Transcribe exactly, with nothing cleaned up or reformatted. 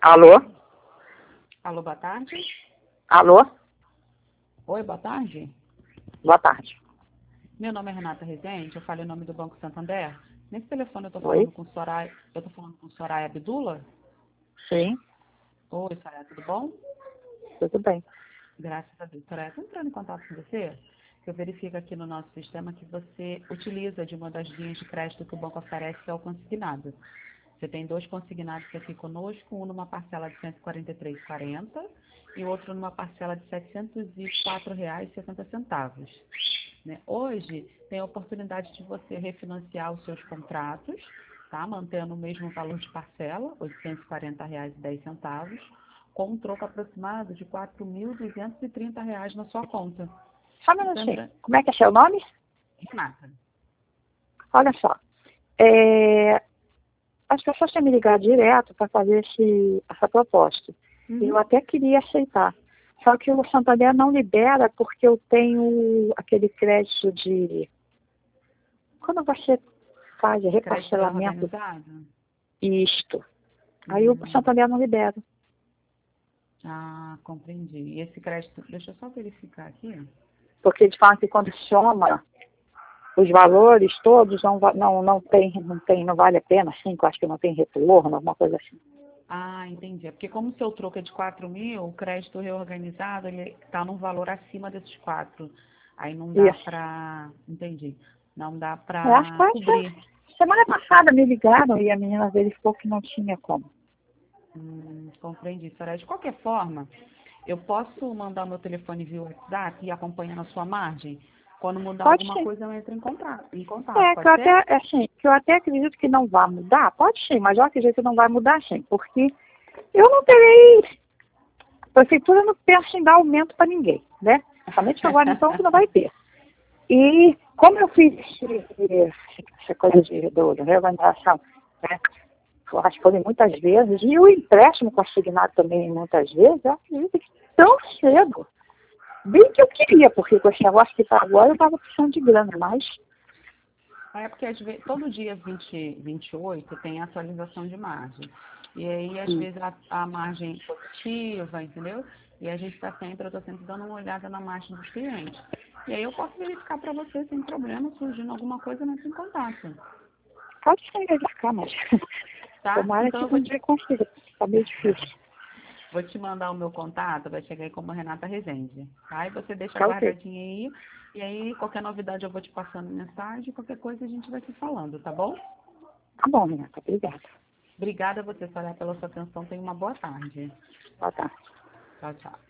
Alô? Alô, boa tarde. Alô? Oi, boa tarde. Boa tarde. Meu nome é Renata Rezende, eu falo em nome do Banco Santander. Nesse telefone eu tô Oi? falando com Soraya, eu tô falando com Soraya Abdula. Sim, Oi, Soraya, tudo bom? tudo bem. Graças a Deus. Soraya, estou entrando em contato com você, que eu verifico aqui no nosso sistema que você utiliza de uma das linhas de crédito que o banco oferece, que é o consignado. Você tem dois consignados aqui conosco, um numa parcela de cento e quarenta e três reais e quarenta centavos e o outro numa parcela de setecentos e quatro reais e sessenta centavos. Né? Hoje tem a oportunidade de você refinanciar os seus contratos, tá? Mantendo o mesmo valor de parcela, oitocentos e quarenta reais e dez centavos, com um troco aproximado de quatro mil duzentos e trinta reais na sua conta. Só um minutinho. Como é que é seu nome? Renata. Olha só. É, as pessoas têm me ligado direto para fazer esse, essa proposta. Uhum. Eu até queria aceitar. Só que o Santander não libera porque eu tenho aquele crédito de... Quando você faz Crédito reparcelamento, organizado? isto. Aí o Hum. Santander não libera. Ah, compreendi. E esse crédito, deixa eu só verificar aqui. Porque eles falam que quando soma os valores todos, não, va- não, não, tem, não, tem, não vale a pena, assim, que eu acho que não tem retorno, alguma coisa assim. Ah, entendi. É porque como o seu troco é de quatro mil, o crédito reorganizado, ele está num valor acima desses quatro. Aí não dá Isso. para, entendi, não dá Eu acho que para foi cobrir. essa- semana passada me ligaram e a menina verificou que não tinha como. Hum, compreendi, Soraya. De qualquer forma, eu posso mandar o meu telefone via WhatsApp e acompanhar na sua margem? Quando mudar Pode alguma ser. coisa, eu entro em contato. Em contato, É, que eu pode ser? até, assim, que eu até acredito que não vai mudar, pode ser, mas eu acredito que não vai mudar sim, porque eu não terei, a prefeitura não pensa em dar aumento para ninguém, né? Somente agora então que não vai ter. E como eu fiz esse- essa coisa de, do, de reorganização, né? Eu acho que foram muitas vezes, e o empréstimo consignado também muitas vezes, eu acredito que tão cedo. Bem que eu queria, porque com esse negócio que está agora eu estava precisando de grana, mas É porque às vezes, todo dia vinte, vinte e oito tem atualização de margem. E aí, às hum, vezes, a, a margem positiva, entendeu? E a gente está sempre, eu estou sempre dando uma olhada na margem dos clientes. E aí eu posso verificar para você sem problema, surgindo alguma coisa, nesse contato. pode ser verificar, mas Tá? tomara Então que eu vou um te, dia consiga, está meio difícil. vou te mandar o meu contato, vai chegar aí como Renata Rezende. Tá? E você deixa Tá ok. guardadinho aí. E aí, qualquer novidade eu vou te passando mensagem, qualquer coisa a gente vai se falando, tá bom? Tá bom, Renata, obrigada. Obrigada a você, Soraya, pela sua atenção. Tenha uma boa tarde. Boa tarde. Tchau, tchau.